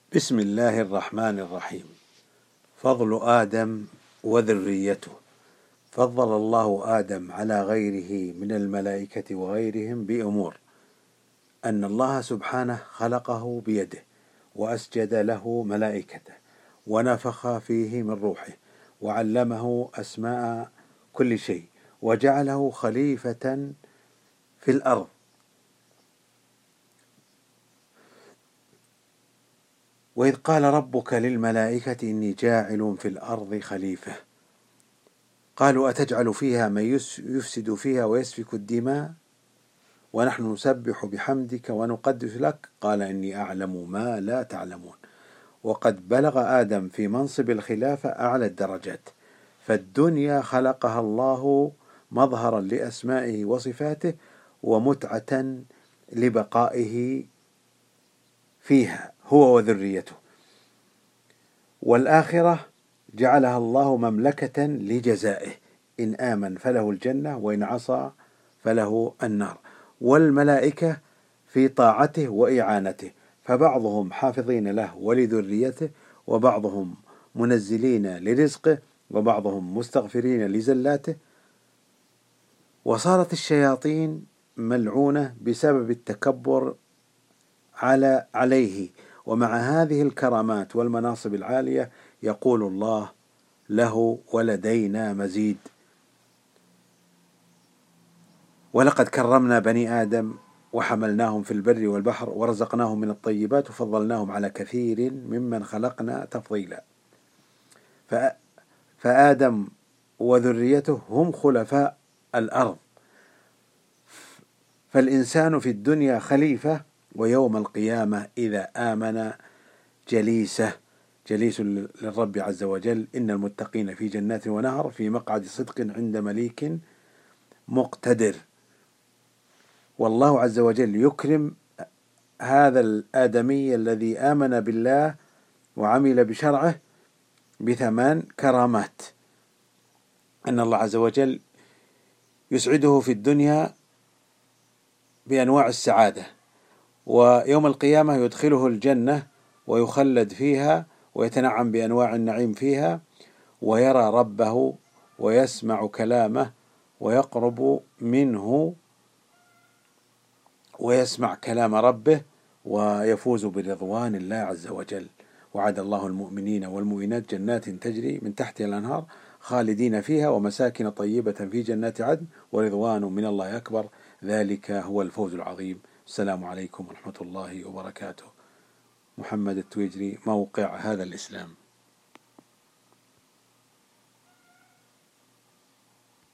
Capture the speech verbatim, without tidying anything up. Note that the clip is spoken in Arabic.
بسم الله الرحمن الرحيم. فضل آدم وذريته. فضل الله آدم على غيره من الملائكة وغيرهم بأمور: أن الله سبحانه خلقه بيده، وأسجد له ملائكته، ونفخ فيه من روحه، وعلمه أسماء كل شيء، وجعله خليفة في الأرض. وإذ قال ربك للملائكة إني جاعل في الأرض خليفة، قالوا أتجعل فيها من يفسد فيها ويسفك الدماء ونحن نسبح بحمدك ونقدس لك، قال إني أعلم ما لا تعلمون. وقد بلغ آدم في منصب الخلافة أعلى الدرجات، فالدنيا خلقها الله مظهرا لأسمائه وصفاته ومتعة لبقائه فيها هو وذريته، والآخرة جعلها الله مملكة لجزائه، إن آمن فله الجنة وإن عصى فله النار. والملائكة في طاعته وإعانته، فبعضهم حافظين له ولذريته، وبعضهم منزلين لرزقه، وبعضهم مستغفرين لزلاته. وصارت الشياطين ملعونة بسبب التكبر على عليه، ومع هذه الكرامات والمناصب العالية يقول الله له: ولدينا مزيد. ولقد كرمنا بني آدم وحملناهم في البر والبحر ورزقناهم من الطيبات وفضلناهم على كثير ممن خلقنا تفضيلا. فآدم وذريته هم خلفاء الأرض، فالإنسان في الدنيا خليفة، ويوم القيامة إذا آمن جليسه جليس للرب عز وجل. إن المتقين في جنات ونهر في مقعد صدق عند مليك مقتدر. والله عز وجل يكرم هذا الآدمي الذي آمن بالله وعمل بشرعه بثمان كرامات: أن الله عز وجل يسعده في الدنيا بأنواع السعادة، ويوم القيامة يدخله الجنة ويخلد فيها ويتنعم بأنواع النعيم فيها، ويرى ربه ويسمع كلامه ويقرب منه ويسمع كلام ربه، ويفوز برضوان الله عز وجل. وعد الله المؤمنين والمؤمنات جنات تجري من تحتها الأنهار خالدين فيها ومساكن طيبة في جنات عدن ورضوان من الله أكبر، ذلك هو الفوز العظيم. السلام عليكم ورحمة الله وبركاته. محمد التويجري، موقع هذا الإسلام.